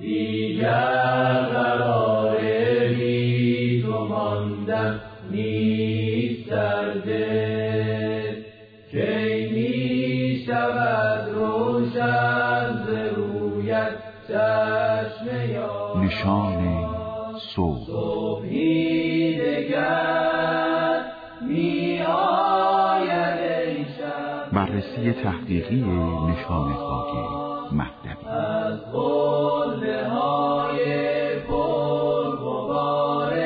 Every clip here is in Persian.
دیگر قرار بی تو ماندن نیست در دل، کی می شود روشن ز رویت چشم یار. نشان صبح. صبحی دگر می آید ای شب. بررسی تحقیقی نشان خواجه مهدوی از قله های پرغبار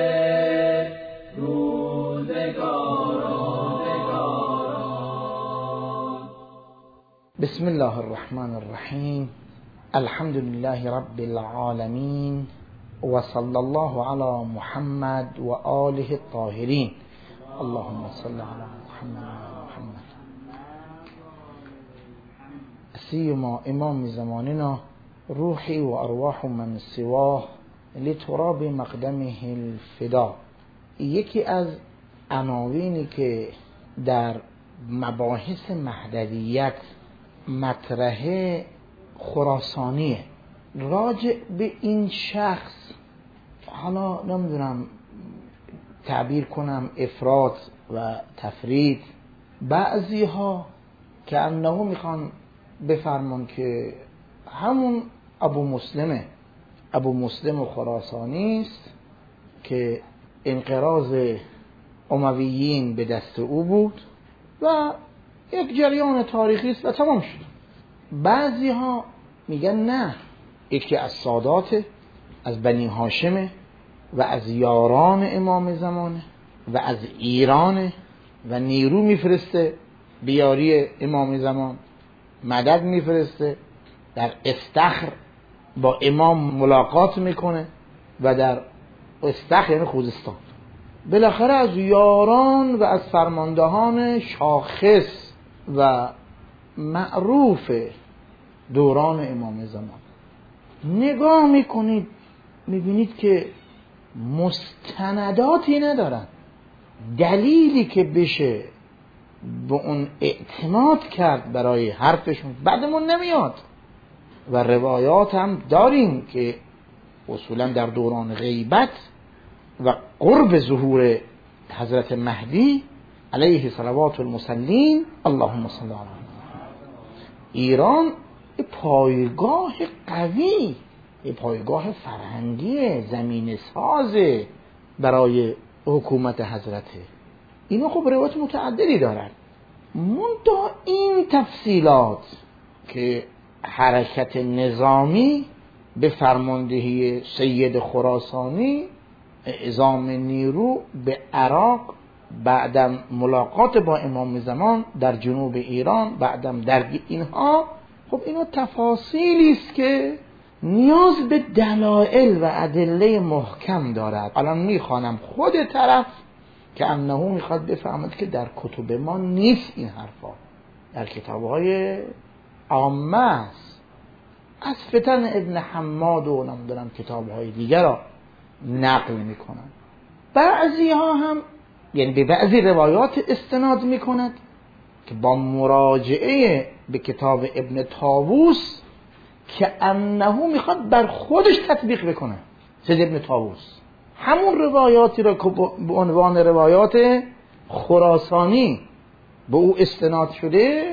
روزگاران. بسم الله الرحمن الرحیم. الحمد لله رب العالمین و صلی الله علی محمد و آله الطاهرین. اللهم صل علی محمد. سیما امام زماننا روحی و ارواح من سواه لتراب مقدمه الفدا. یکی از عناوینی که در مباحث مهدویت مطرحه خراسانیه. راجع به این شخص حالا نمیدونم تعبیر کنم افراط و تفرید، بعضی ها که انه میخوان بفرمان که همون ابو مسلم خراسانی است که انقراض امویین به دست او بود و یک جریان تاریخی است و تمام شد. بعضی ها میگن نه، یکی از سادات، از بنی هاشمه و از یاران امام زمانه و از ایرانه و نیرو میفرسته بیاری امام زمان، مدد میفرسته، در استخر با امام ملاقات میکنه و در استخر یعنی خوزستان بالاخره از یاران و از فرماندهان شاخص و معروف دوران امام زمان. نگاه میکنید میبینید که مستنداتی ندارن، دلیلی که بشه به اون اعتماد کرد برای حرفشون بعدمون نمیاد. و روایات هم داریم که اصولا در دوران غیبت و قرب ظهور حضرت مهدی علیه صلوات المصلین اللهم صل علی ایران پایگاه قوی، پایگاه فرهنگی زمین ساز برای حکومت حضرته. اینا خب روایات متعددی دارن. منتها این تفصیلات که حرکت نظامی به فرماندهی سید خراسانی اعزام نیرو به عراق، بعدم ملاقات با امام زمان در جنوب ایران، بعدم درگیر اینها، خب اینا تفاصیلی است که نیاز به دلایل و ادله محکم دارد. الان میخوانم خود طرف که انه میخواد بفهمد که در کتب ما نیست این حرفا، در کتابهای عامه است، از فتن ابن حماد و نمیدونم کتابهای دیگر را نقل میکنن. بعضی ها هم یعنی به بعضی روایات استناد میکند که با مراجعه به کتاب ابن طاووس که انه میخواد بر خودش تطبیق بکنه. سید ابن طاووس همون روایاتی را که به عنوان روایات خراسانی به او استناد شده،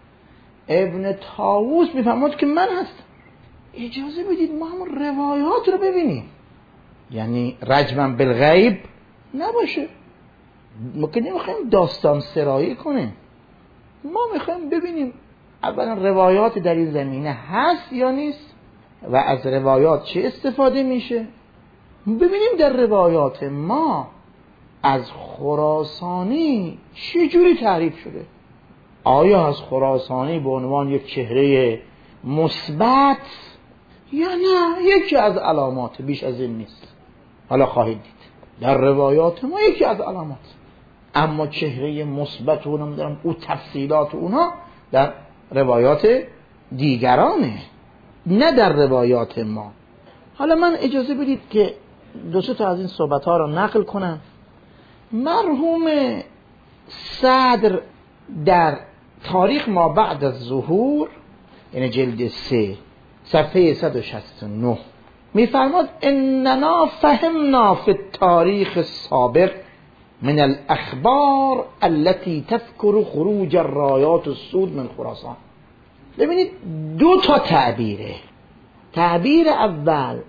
ابن طاووس میفهمد که من هستم. اجازه بدید ما همون روایات رو ببینیم، یعنی رجمن بالغیب نباشه. ما که نمیخوایم داستان سرایی کنیم، ما میخوایم ببینیم اولا روایات در این زمینه هست یا نیست و از روایات چه استفاده میشه. ببینیم در روایات ما از خراسانی چه جوری تعریف شده. آیا از خراسانی به عنوان یک چهره مثبت یا نه یکی از علامات، بیش از این نیست. حالا خواهید دید در روایات ما یکی از علامات، اما چهره مثبت و نمیدونم او تفصیلات اونا در روایات دیگرانه، نه در روایات ما. حالا من اجازه بدید که دو سه تا از این صحبت ها را نقل کنم. مرحوم صدر در تاریخ ما بعد از ظهور، یعنی جلد 3 صفحه 169 میفرماد اننا فهمنا فی التاریخ السابق من الاخبار التي تذكر خروج الرايات السود من خراسان. ببینید دو تا تعبیره. تعبیر اول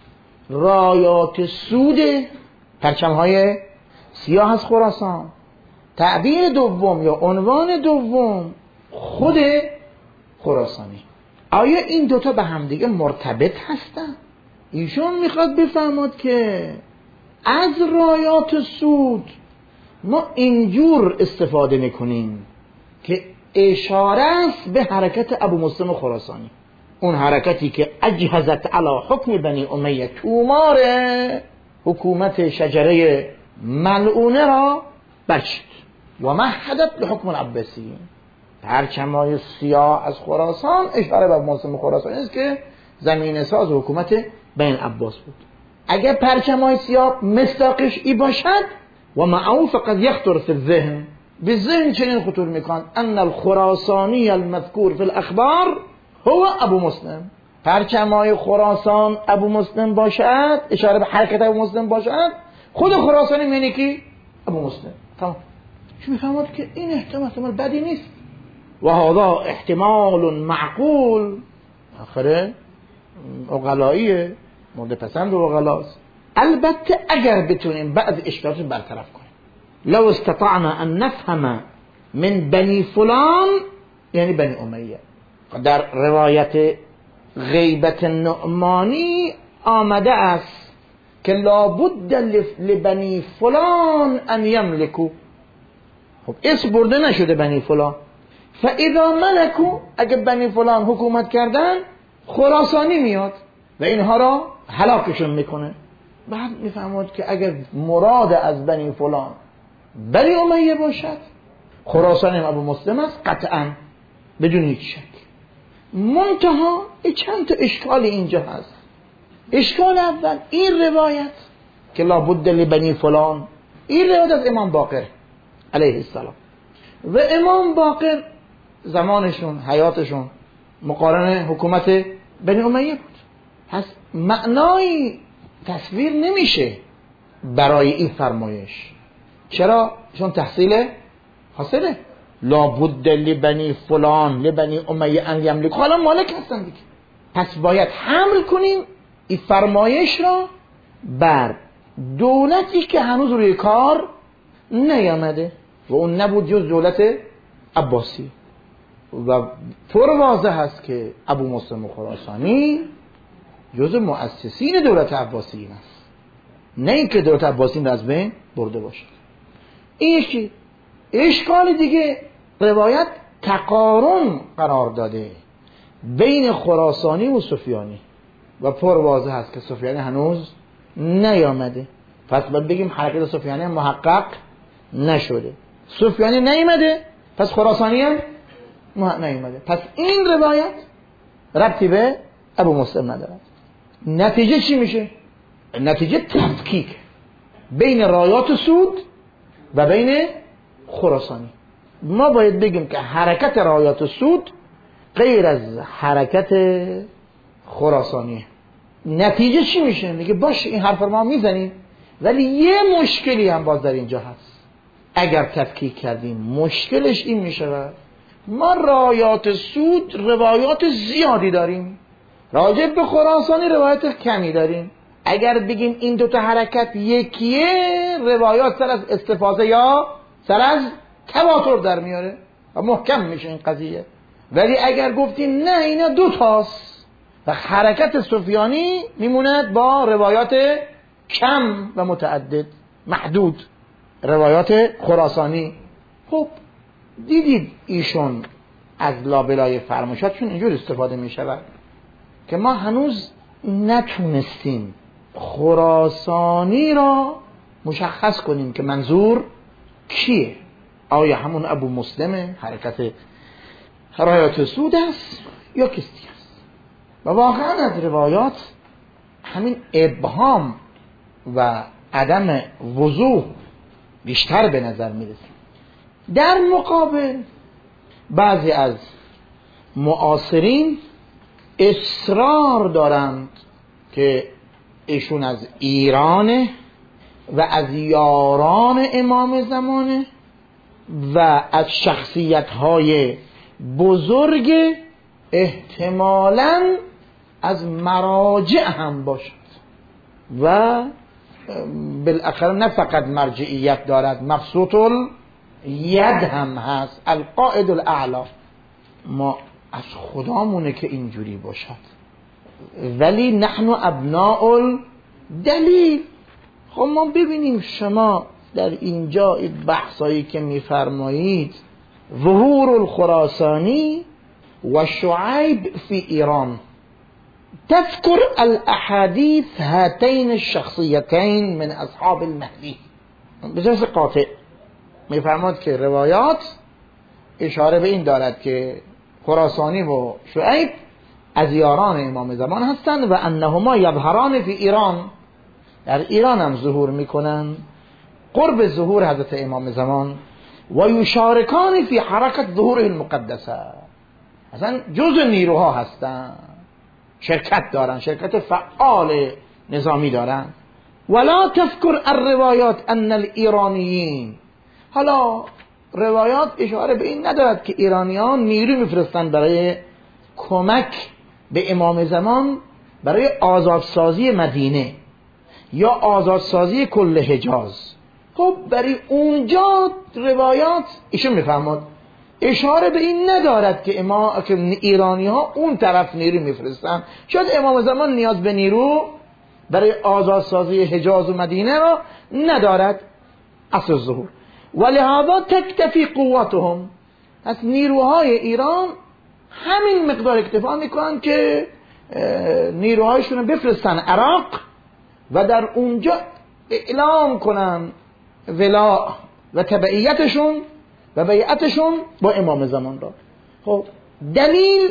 رایات سود، پرچم‌های سیاه از خراسان. تعبیر دوم یا عنوان دوم خود خراسانی. آیا این دوتا به همدیگه مرتبط هستن؟ ایشون میخواد بفهمد که از رایات سود ما اینجور استفاده میکنیم که اشاره است به حرکت ابو مسلم خراسانی، اون حرکتی که اجهزت علی حکم بنی امیه، تومار حکومت شجره ملعونه را برچید و مهدت لحکم العباسی. پرچمای سیاه از خراسان اشاره به ابو مسلم خراسانی است که زمین ساز حکومت بنی عباس بود. اگر پرچمای سیاه مصداقش ای باشد و معه فقط یخطر فی الذهن، به ذهن چنین خطور میکن ان الخراسانی المذکور فی الاخبار هو ابو مسلم. پرچمای خراسان ابو مسلم باشد، اشاره به حرکت ابو مسلم باشد، خود خراسانی معنی کی؟ ابو مسلم. تمام. چون میفهمد که این احتمال بدی نیست و هذا احتمال معقول. آخره عقلاییه، مورد پسند عقلاست. البته اگر بتونیم بعض اشکالات برطرف کنیم، لو استطعنا ان نفهم من بنی فلان یعنی بنی امیه. در روایت غیبت نعمانی آمده است که لابد لبنی فلان ان یملکو. خب اسم برده نشده بنی فلان. فاذا ملکو، اگر بنی فلان حکومت کردن خراسانی میاد و اینها را هلاکشون میکنه. بعد میفهمد که اگر مراد از بنی فلان بنی امیه باشد، خراسانی ابو مسلم است قطعا بدون هیچ شک. منتها چند تا اشکال اینجا هست. اشکال اول این روایت که لابد لبنی فلان، این روایت از امام باقر علیه السلام و امام باقر زمانشون حیاتشون مقارن حکومت بنی امیه بود. پس معنای تصویر نمیشه برای این فرمایش. چرا؟ چون تحصیل حاصله. لابد لبنی فلان لبنی امیه ان یملک، حالا مالک هستن دیگه. پس باید حمل کنیم این فرمایش را بر دولتی که هنوز روی کار نیامده و اون نبود جز دولت عباسی. و پر واضح هست که ابو مسلم خراسانی جز مؤسسین دولت عباسیین است، نه اینکه دولت عباسیین را از بین برده باشد. این یکی. اشکال دیگه، روایت تقارن قرار داده بین خراسانی و سفیانی و پر واضح هست که سفیانی هنوز نیامده. پس باید بگیم حرکت سفیانی محقق نشده. سفیانی نیامده پس خراسانی هم نیامده. پس این روایت ربطی به ابو مسلم ندارد. نتیجه چی میشه؟ نتیجه تفکیک بین رایات سود و بین خراسانی. ما باید بگیم که حرکت رایات سود غیر از حرکت خراسانیه. نتیجه چی میشه؟ میگه باشه این حرف ما میزنیم، ولی یه مشکلی هم باز در اینجا هست. اگر تفکیک کردیم مشکلش این میشه ما رایات سود روایات زیادی داریم، راجع به خراسانی روایات کمی داریم. اگر بگیم این دوتا حرکت یکیه، روایات سر از استفاضه یا سر از تواتر در میاره و محکم میشه این قضیه. ولی اگر گفتیم نه اینا دوتاست و حرکت سفیانی میموند با روایات کم و متعدد محدود، روایات خراسانی. خب دیدید ایشون از لابلای فرمایشاتشون اینجور استفاده میشود که ما هنوز نتونستیم خراسانی را مشخص کنیم که منظور کیه. آیا همون ابو مسلم حرکت رایات سود است یا کسی است؟ و واقعا از روایات همین ابهام و عدم وضوح بیشتر به نظر میرسه. در مقابل بعضی از معاصرین اصرار دارند که ایشون از ایرانه و از یاران امام زمانه و از شخصیت‌های بزرگ، احتمالاً از مراجع هم باشد و بالاخره نه فقط مرجعیت دارد، مبسوط الید هم هست، القائد الاعلی. ما از خدامونه که اینجوری باشد، ولی نحن ابناء الدلیل. خب ما ببینیم شما در اینجا بحثایی که میفرمایید ظهور الخراسانی و شعیب فی ایران، تذكر الاحاديث هاتين الشخصيتين من اصحاب المهدی. بجاز قاطع میفرماد که روایات اشاره به این دارد که خراسانی و شعیب از یاران امام زمان هستند و انهما یظهران فی ایران، در ایران هم ظهور میکنن قرب ظهور حضرت امام زمان، و یشارکان فی حرکت ظهور المقدسه، اصلا جزء نیروها هستند، شرکت دارن، شرکت فعال نظامی دارن. ولا تذكر الروایات ان الایرانیین، حالا روایات اشاره به این ندارد که ایرانیان نیرو میفرستن برای کمک به امام زمان برای آزادسازی مدینه یا آزادسازی کل حجاز. خب برای اونجا روایات ایشون میفرماد اشاره به این ندارد که ایرانی ها اون طرف نیرو میفرستن. شاید امام زمان نیاز به نیرو برای آزادسازی حجاز و مدینه را ندارد اصل ظهور، ولهذا تکتفی قوتهم، از نیروهای ایران همین مقدار اکتفا میکنن که نیروهایشون بفرستن عراق و در اونجا اعلام کنن ولا و تبعیتشون و بیعتشون با امام زمان را. خب دلیل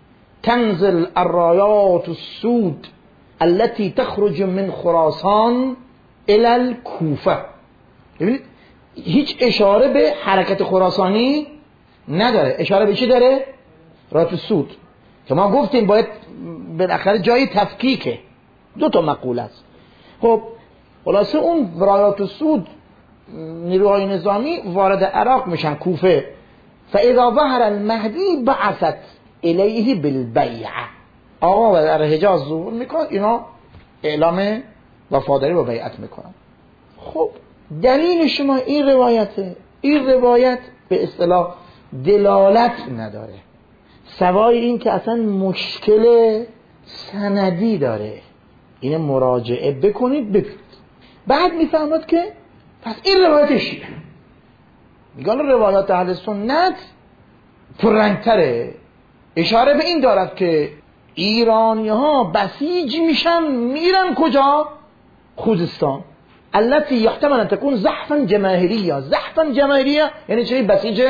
تنزل الرايات السود التي تخرج من خراسان الى الكوفه. ببینید هیچ اشاره به حرکت خراسانی نداره، اشاره به چی داره؟ رایات السود که ما گفتیم باید بالاخره جای تفکیکه، دو تا مقوله است. خب خلاصه اون رایات السود نیروهای نظامی وارد عراق میشن کوفه، فاذا ظهر المهدی بعثت الیه بالبیعه، آقا در حجاز ظهور میکنه، اینا اعلام وفاداری و بیعت میکنن. خب دلیل شما این روایته. این روایت به اصطلاح دلالت نداره سوای این که اصلا مشکل سندی داره، اینه مراجعه بکنید ببینید. بعد میفهمد که پس این روایتش میگن روایات اهل سنت پررنگتره، اشاره به این دارد که ایرانی ها بسیج میشن میرن کجا؟ خوزستان. التي يحتمل ان تكون زحفا جماهيريا. زحفا جماهيريا یعنی چه؟ بسیج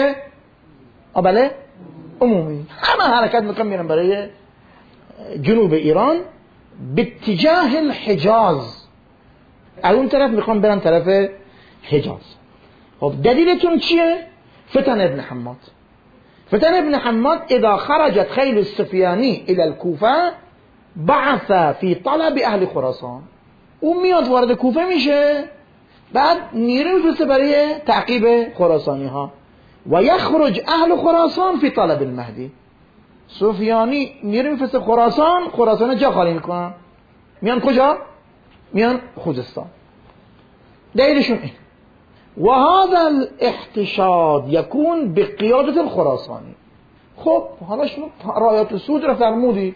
بله عمومی، همه حرکت میکنن میرن برای جنوب ایران به اتجاه الحجاز، از اون طرف میخوان برن طرف حجاز. خب دلیلتون چیه؟ فتن ابن حماد. فتن ابن حماد اذا خرجت خیل السفیانی الى الكوفه بعث في طلب اهل خراسان، اون میاد وارد کوفه میشه، بعد نیرو میفرسته برای تعقیب خراسانی ها. و یخرج اهل خراسان فی طلب المهدی، سفیانی نیرو میفرسته خراسان، خراسان جا خالی میکنن، میان کجا؟ میان خوزستان. دلیلشون این. و هذا الاحتشاد یکون بقیادت الخراسانی. خب حالا شما رایات السود را فرمودید،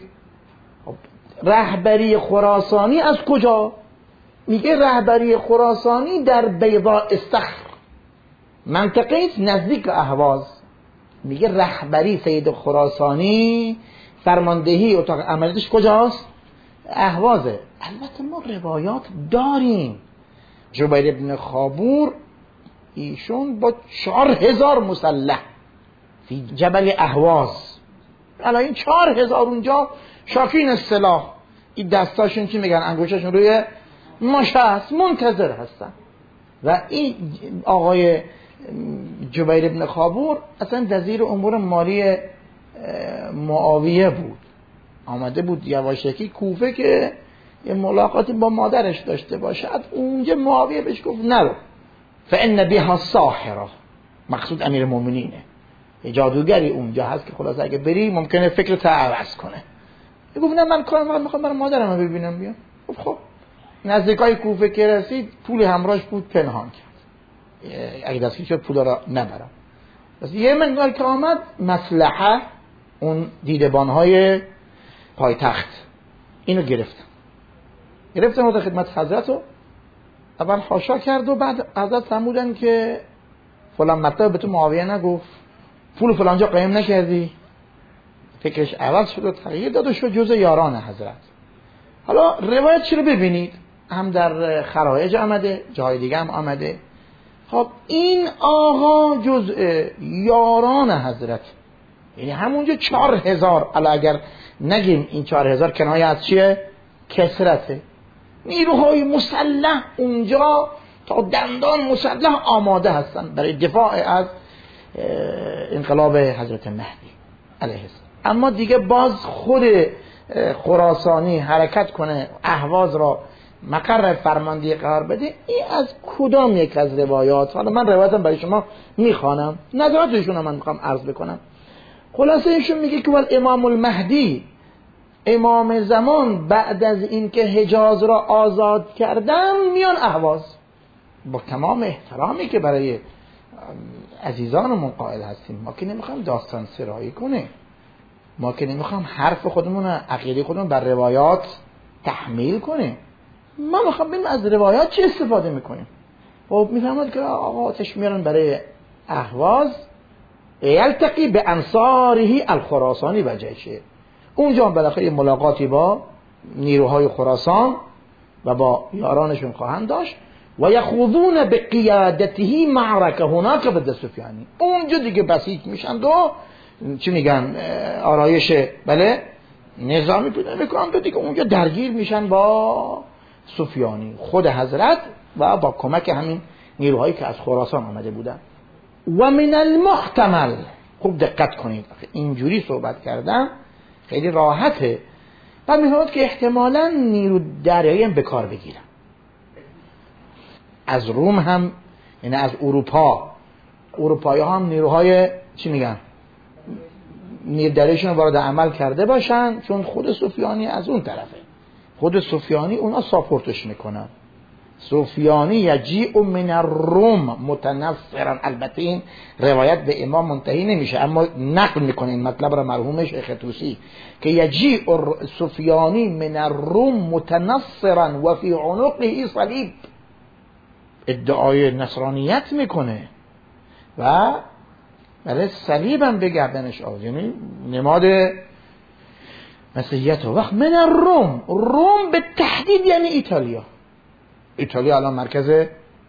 رهبری خراسانی از کجا؟ میگه رهبری خراسانی در بیضاء استخر، منطقه نزدیک اهواز. میگه رهبری سید خراسانی، فرماندهی اتاق عملیاتش کجاست؟ اهوازه. البته ما روایات داریم، جبیر ابن خابور ایشون با 4000 مسلح فی جبل اهواز، الان این 4000 اونجا شاکین السلاح، این دستاشون چی میگن، انگوشاشون روی ماشه هست، منتظر هستن. و این آقای جبیر ابن خابور اصلا وزیر امور مالی معاویه بود آمده بود یواشکی کوفه که یه ملاقاتی با مادرش داشته باشد. اونجا معاویه بهش گفت نرو، فإن بها ساحره، مقصود امیرالمومنینه، یه جادوگری اونجا هست که خلاص اگه بری ممکنه فکرت عوض کنه. گفت نه من کارم میخوام برای مادرم ببینم بیام. گفت خب. نزدیکای کوفه که رسید پول همراهش بود پنهان کرد، اگه دستگیر شد پول را نبرم. پس یه منگار که آمد مصلحه اون دیدبانهای پایتخت اینو گرفتن در خدمت حضرت رو اول حاشا کرد و بعد حضرت فرمودن که فلان مطلب به تو معاویه نگفت، پول فلانجا قایم نکردی، فکرش عوض شد و تغییر داد و شد جزء یاران حضرت. حالا روایت چی رو ببینید، هم در خرایج آمده، جای دیگه هم آمده. خب این آقا جزء یاران حضرت، یعنی همونجا 4000، حالا اگر نگیم این 4000 کنایه از چیه؟ کثرته. نیروهای مسلح اونجا تا دندان مسلح آماده هستن برای دفاع از انقلاب حضرت مهدی علیه السلام. اما دیگه باز خود خراسانی حرکت کنه، اهواز را مقر فرماندهی قرار بده، این از کدام یک از روایات؟ حالا من روایتم برای شما میخوانم، نظراتشون من میخوام عرض بکنم. خلاصه ایشون میگه که امام المهدی، امام زمان، بعد از این که حجاز را آزاد کردن میان اهواز. با تمام احترامی که برای عزیزانمون قائل هستیم، ما که نمیخوام داستان سرایی کنه، ما که نمیخوام حرف خودمون، عقیده خودمون بر روایات تحمیل کنه، ما میخوام ببینیم از روایات چه استفاده میکنیم. خب میفهمد که آقا آتش میارن برای اهواز، یلتقی به انصاره الخراسانی و جیشه. اونجا بالاخره ملاقاتی با نیروهای خراسان و با یارانشون خواهند داشت و یخوضون به قیادته معرکه هناک ضد سفیانی. اونجا دیگه بسیج میشن و چی میگن، آرایش بله نظامی پیدا میکنن و دیگه اونجا درگیر میشن با سفیانی، خود حضرت و با کمک همین نیروهایی که از خراسان آمده بودن. و من المحتمل، خوب دقت کنید اینجوری صحبت کردم خیلی راحته، بعد میفهمید که احتمالاً نیرو دریایی هم به کار بگیرن، از روم هم، یعنی از اروپایی هم نیروهای چی میگن نیرو دریایشون وارد عمل کرده باشن، چون خود سفیانی از اون طرفه، خود سفیانی اونا ساپورتش میکنن. سفیانی یجیء من الروم متنفرا، البته این روایت به امام منتهی نمیشه اما نقل میکنه این مطلب را مرحوم شیخ طوسی که یجیء سفیانی من الروم متنفرا و فی عنقه صلیب، ادعای نصرانیت میکنه و برای صلیب هم به گردنش آورد، یعنی نماد مسیحیت. وقت من الروم، روم به تحدید یعنی ایتالیا الان مرکز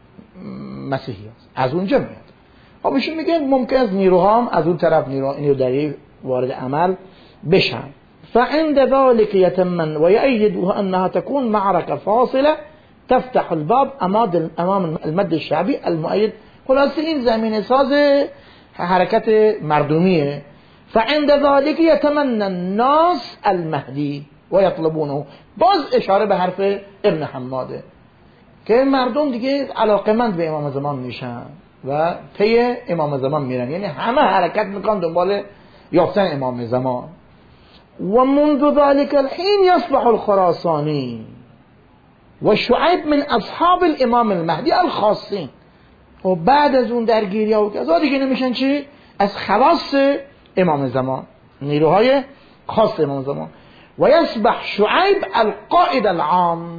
مسیحی است، از اونجا میاد. خب ایشون میگن ممکن است نیروها هم از اون طرف نیرو دریایی وارد عمل بشن. فعند ذلك يتمن ويؤيدها انها تكون معركه فاصله تفتح الباب امام المد الشعبي المؤيد. خلاصه این زمینه ساز حرکت مردمیه. فعند ذلك يتمنى الناس المهدي ويطلبونه، باز اشاره به حرف ابن حماده که مردم دیگه علاقمند به امام زمان میشن و پی امام زمان میرن، یعنی همه حرکت میکنن دنبال یافتن امام زمان. و منذ ذلك الحين يصبح الخراساني و شعیب من اصحاب الامام المهدی الخاصین. و بعد از اون درگیری ها و کذا دیگه نمیشن چی؟ از خواص امام زمان، نیروهای خاص امام زمان. و یصبح شعیب القائد العام،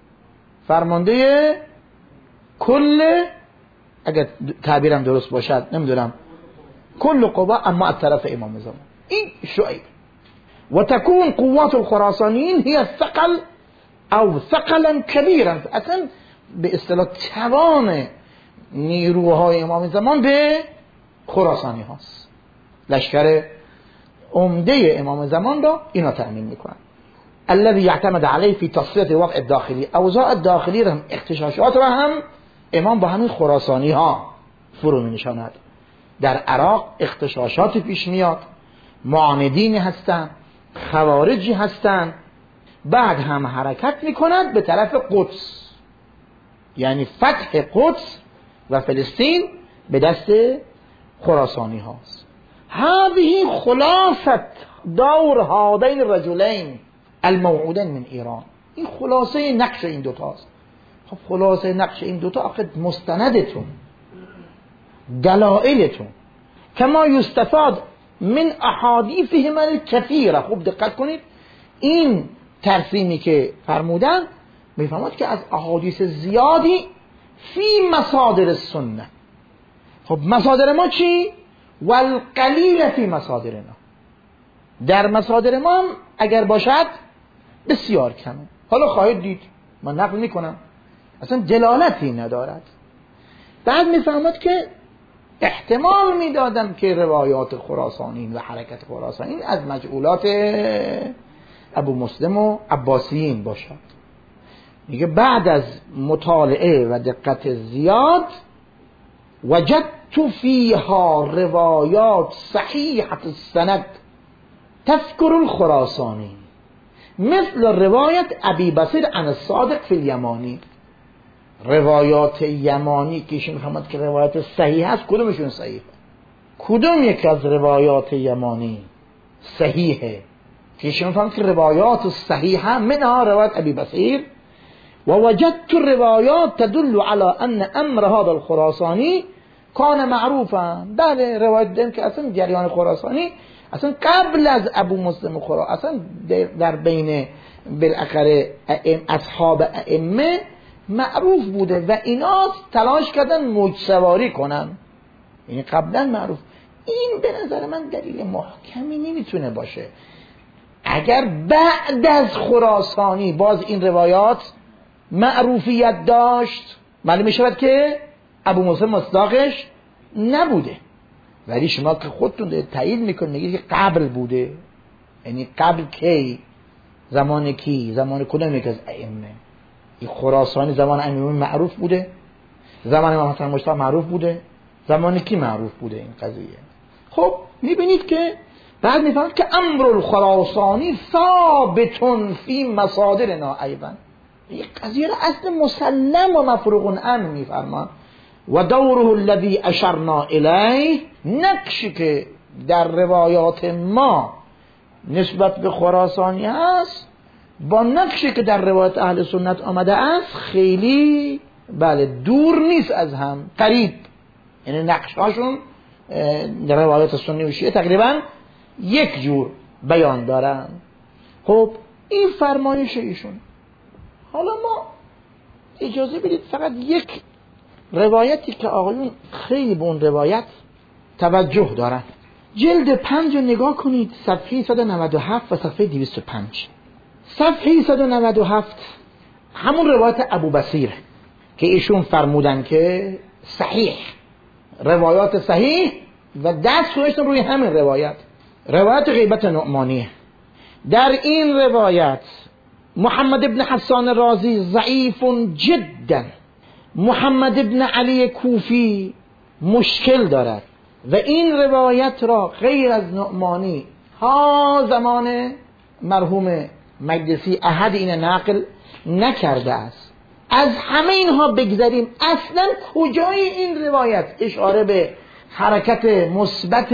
فرمانده کل، اگر تعبیرم درست باشد نمیدونم، کل قوا اما از طرف امام زمان، این شعیب. و تكون قوات الخراسانیین هي ثقل او ثقلا كبيرا، اصلا به اصطلاح توان نیروهای امام زمان به خراسانی هاست، لشکر عمده امام زمان را اینا تأمین میکنن. الذي يعتمد عليه في تصفیه وضع الداخلی، اوضاع داخلی را هم، اغتشاشات را هم امام با همین خراسانی ها فرو می نشاند. در عراق اغتشاشاتی پیش میاد، معاندین هستن، خوارجی هستند، بعد هم حرکت میکنند به طرف قدس، یعنی فتح قدس و فلسطین به دست خراسانی هاست. هذه خلاصة دور هذین الرجلین الموعودین من ایران. این خلاصه نقش این دوتاست. خب خلاصه نقش این دوتا آخه مستندتون، دلائلتون، کما یستفاد من احادیثهم الکثیره. خوب دقت کنید، این ترسیمی که فرمودن میفهمد که از احادیث زیادی فی مصادر السنه. خب مصادر ما چی؟ والقلیل فی مصادرنا. در مصادر ما هم اگر باشد بسیار کمه. حالا خواهید دید، من نقل میکنم، اصلا دلالتی ندارد. بعد میفهمد که احتمال میدادم که روایات خراسانیین و حرکت خراسانیین از مجعولات ابو مسلم و عباسیین باشد. میگه بعد از مطالعه و دقت زیاد وجدت فیها روایات صحیحة السند تذکر الخراسانی مثل روایت ابی بصیر عن الصادق فی الیمانی. روایات یمانی که ایشون می‌فهمد که روایت صحیح است، کدومشون صحیحه؟ کدوم یک از روایات یمانی صحیحه که ایشون می‌فهمد که روایات صحیحه منها روایت ابی بصیر. و وجدت روایات تدل على ان امر هذا الخراسانی کان معروفا. بله روایت داریم که اصلا جریان خراسانی اصلا قبل از ابو مسلم خراسانی اصلا در بین بالاخره اصحاب ائمه معروف بوده و اینا تلاش کردن موج سواری کنن، یعنی قبلا معروف. این به نظر من دلیل محکمی نمیتونه باشه. اگر بعد از خراسانی باز این روایات معروفیت داشت، معلوم میشود که ابو مسلم مصداقش نبوده. ولی شما که خودتون تایید میکنید میگید که قبل بوده، یعنی قبل کی؟ زمان کی؟ زمان کدوم یک از ائمه؟ این خراسانی زمان ائمه معروف بوده؟ زمان امام حسن مجتبی معروف بوده؟ زمان کی معروف بوده این قضیه؟ خب میبینید که بعد میفهمید که امر الخراسانی ثابت فی مصادرنا ایضا. این قضیه را اصل مسلم و مفروغ عنه میفرمان. و دوره الذی اشرنا الیه، نقشی که در روایات ما نسبت به خراسانی هست با نقشی که در روایات اهل سنت آمده است خیلی بله دور نیست از هم، قریب. یعنی نقشاشون در روایات سنی و شیعه تقریبا یک جور بیان دارن. خب این فرمایش ایشون. حالا ما اجازه بدید فقط یک روایتی که آقایون خیلی به اون روایت توجه دارن، جلد 5 رو نگاه کنید، صفحه 197 و صفحه 205. صفحه 197 همون روایت ابو بصیر که ایشون فرمودن که صحیح، روایات صحیح و دست گذاشتن روی همین روایت، روایت غیبت نعمانیه. در این روایت محمد ابن حسان رازی ضعیف جدا، محمد ابن علی کوفی مشکل دارد و این روایت را غیر از نعمانی ها زمان مرحوم مجلسی احد این نقل نکرده است. از همه اینها بگذاریم، اصلا کجای این روایت اشاره به حرکت مثبت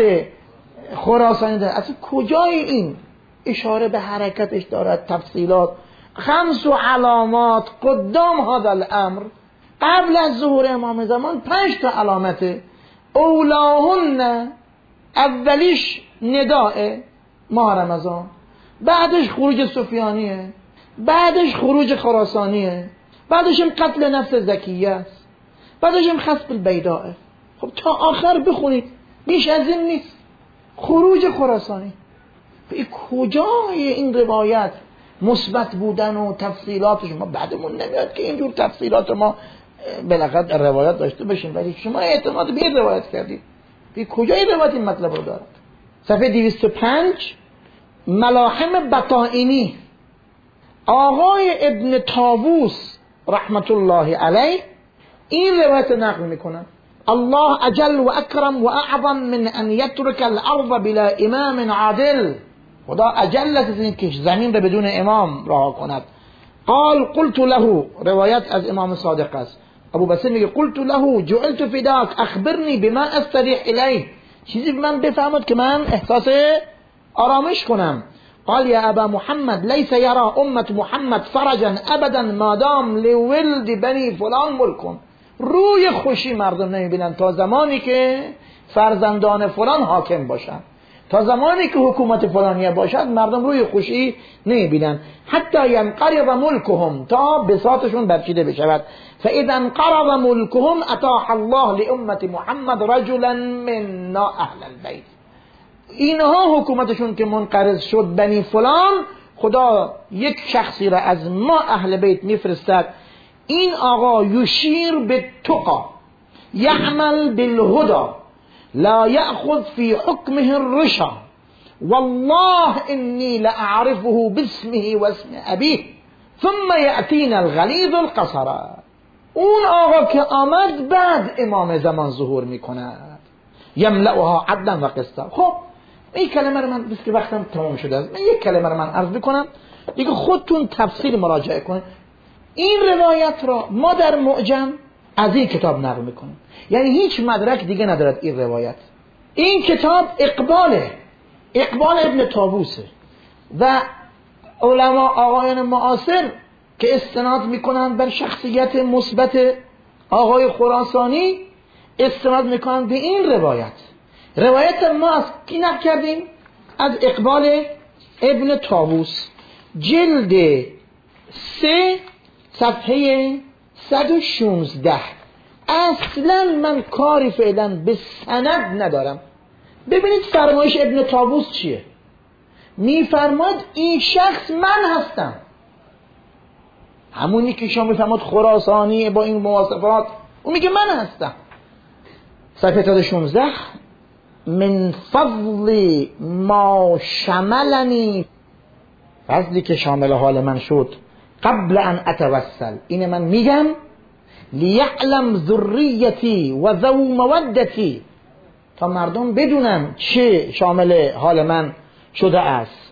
خراسانی دارد؟ اصلا کجای این اشاره به حرکتش دارد؟ تفصیلات 5 علامات قدام هذا الامر، قبل از ظهور امام زمان 5 تا علامته. اولاهن، اولیش نداء ماه رمضان، بعدش خروج سفیانیه، بعدش خروج خراسانیه، بعدش هم قتل نفس زکیه است، بعدش هم خسف البیداء. خب تا آخر بخونید، بیش از این نیست. خروج خراسانی به کجای این روایت مثبت بودن و تفصیلاتش ما بعدمون نمیاد که اینجور تفصیلات ما بالاخره روایت داشته باشیم، ولی شما اعتماد به این روایت کردید. به کجای روایت این مطلب رو دارد؟ صفحه 205 ملاحم بطائنی، آقای ابن طاووس رحمت الله علیه این روایت نقل میکنن: الله اجل و اکرم و اعظم من ان یترک الارض بلا امام عادل. خدا اجل است از این که زمین را بدون امام رها کند. قال قلت له، روایت از امام صادق است، ابو بصیر میگه قلت له جعلت فداك اخبرني بما استريح الیه، چیزی من بفهمد که من احساس آرامش کنم. قال یا ابا محمد لیس یرا امت محمد فرجا ابدا مادام لولد بنی فلان ملکم، روی خوشی مردم نمیبینن تا زمانی که فرزندان فلان حاکم باشن، تا زمانی که حکومت فلانیه باشد مردم روی خوشی نمیبینن. حتی ینقرض ملکهم، تا بساطشون برچیده بشود. فاذا انقرض ملکهم اتاح الله لامت محمد رجلا منا اهل البیت، اینها حکومتشون که منقرض شد بنی فلان، خدا یک شخصی را از ما اهل بیت میفرستد. این آقا یشیر بالتقى یعمل بالهدى لا یأخذ فی حکمه الرشا والله انی لأعرفه باسمه واسم ابیه ثم یأتینا الغلیظ القصر. اون آقا که آمد بعد امام زمان ظهور میکند، یملأها عدلا و قسطا. خب این کلمه رو من بس که وقتم تمام شده است، من یک کلمه رو من عرض بکنم دیگه خودتون تفسیر مراجعه کنید. این روایت را ما در معجم از این کتاب نقل میکنیم، یعنی هیچ مدرک دیگه ندارد این روایت. این کتاب اقبال ابن طاووسه و علما آقایان معاصر که استناد میکنند بر شخصیت مثبت آقای خراسانی استناد میکنند به این روایت ما از کی نقل کردیم؟ از اقبال ابن طاووس، جلد 3 صفحه 116. اصلا من کاری فعلا به سند ندارم. ببینید فرمایش ابن طاووس چیه؟ میفرماد این شخص من هستم، همونی که شما میفرماد خراسانی با این مواصفات، اون میگه من هستم. صفحه 116 من فضل ما شملنی، فضلی که شامل حال من شد، قبل ان اتوسل، اینه من میگم، لیعلم ذریتی و ذو مودتی، تا مردم بدونن چه شامل حال من شده است.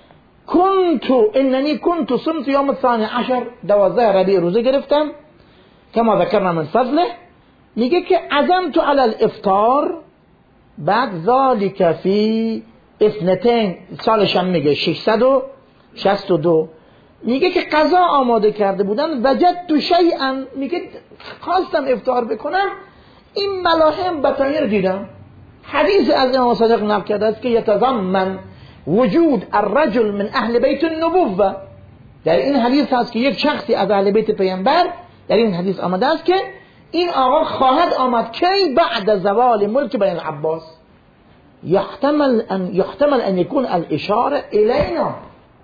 اننی کنت صمت یوم الثانی عشر، 12 ربیع روزه گرفتم، کما ذکرنا من فضله. میگه که عزمت علی الافطار، بعد ذالک فی اثنتین، سالشم میگه 662، میگه که غذا آماده کرده بودن، وجدت شیئا، میگه خواستم افطار بکنم، این ملاحم بطانی رو دیدم. حدیث از امام صادق نقل کرده است که یتضمن وجود الرجل من اهل بیت النبوة، در این حدیث هست که یک شخصی از اهل بیت پیامبر، در این حدیث آمده است که این آقا خواهد آمد کی؟ بعد زوال ملک بنی العباس، يحتمل ان يكون الاشاره الینا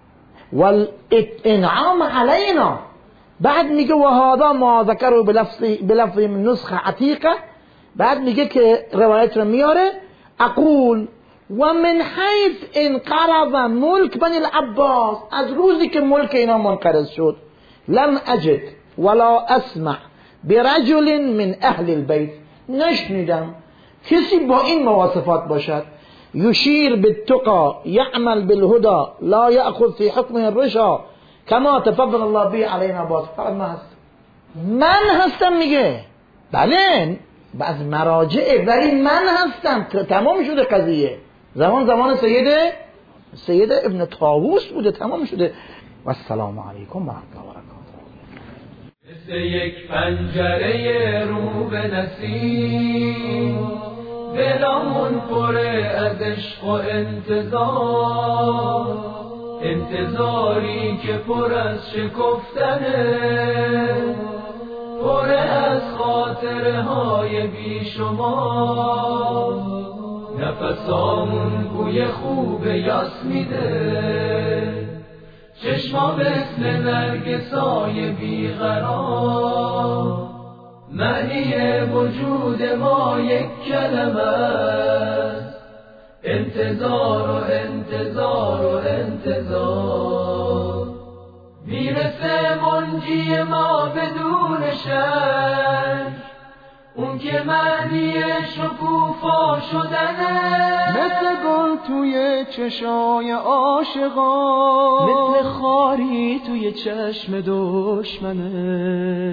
والانعام علينا. بعد میگه و هذا ما ذکره بلفظ من نسخه عتیقه، بعد میگه که روایت رو میاره، اقول و من حیث انقرض ملک بنی العباس، از روزی که ملک اینا منقرض شد، لم اجد ولا اسمع برجل من اهل البیت، نشنیدم کسی با این مواصفات باشد، یشیر بالتقى یعمل بالهدى لا یأخذ فی حکمه الرشا کما تفضل الله به علینا. باز فقط من هستم میگه، بله از مراجع، ولی من هستم، تمام شده قضیه. زمان سید ابن طاووس بوده، تمام شده. و السلام علیکم و رحمت الله و برکاته. مثل یک پنجره رو به نسیم، دلمون پره از عشق و انتظاری که پر از شکفتنه، پر از خاطره های بی شما، نفسامون بوی خوب یاس میده، چشما مثل نرگسای بیقرار، معنی وجود ما یک کلمه است، انتظار و انتظار و انتظار. میرسه منجی ما بدون شک، اون که معنی شکوفا شدنه، مثل گل توی چشای عاشقان، مثل خاری توی چشم دشمنه.